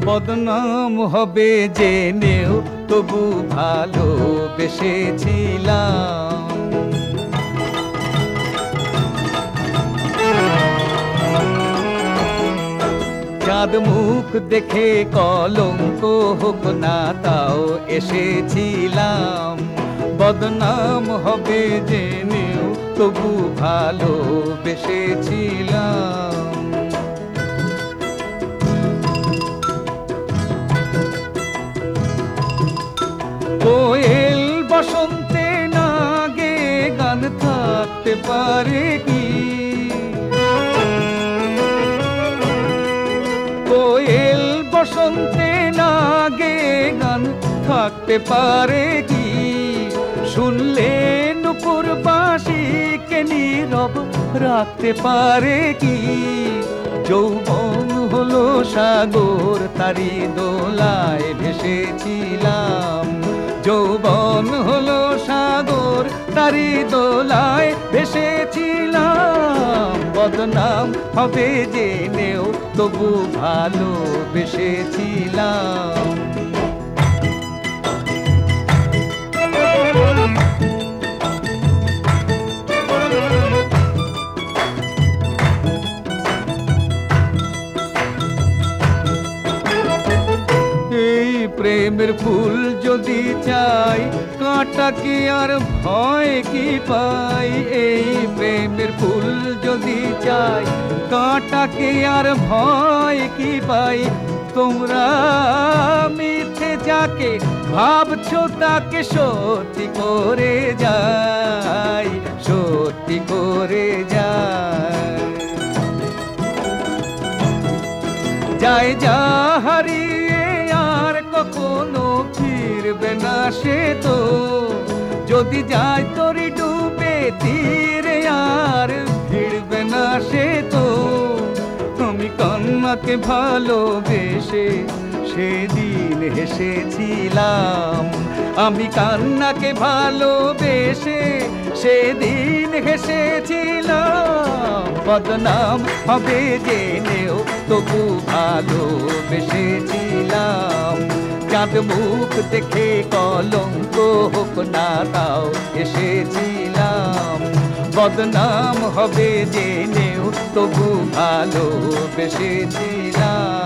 বদনাম হবে জেনেও তবু ভালোবেসেছিলাম। চাঁদ মুখ দেখে কলঙ্ক হোক না তাও এসেছিলাম। বদনাম হবে জেনেও তবু ভালোবেসেছিলাম। কোয়েল বসন্তে না গে গান থাকতে পারে কি? কোয়েল বসন্তে না গে গান থাকতে পারে কি? শুনলে নুপুর বাঁশিকে নীরব রাখতে পারে কি? যৌবন হলো সাগর তারি দোলায় ভেসেছিলাম। যৌবন হলো সাগর তারি দোলায় ভেসেছিলাম। বদনাম হবে জেনেও তবু ভালোবেসেছিলাম। প্রেমের ফুল যদি চাই কাঁটা কি আর ভয় কি পাই? এই প্রেমের ফুল যদি চাই কাঁটা কি আর ভয় কি পাই? তোমরা মিথ্যে যাকে ভাবছো তাকে সত্যি করে যাই, সত্যি করে যাই। যায় যা হারিয়ে আর কখনো ফিরবে না সে তো। যদি যায় তোরি ডুবে তীরে আর ফিরবে না সে তো। আমি কান্নাকে ভালোবেসে সেদিন হেসেছিলাম। আমি কান্নাকে ভালোবেসে সেদিন হেসেছিলাম। বদনাম হবে জেনেও তবু ভালোবেসেছিলাম। চাঁদ মুখ দেখে কলঙ্ক হোক না তাও এসেছিলাম। বদনাম হবে জেনেও তবু ভালোবেসেছিলাম।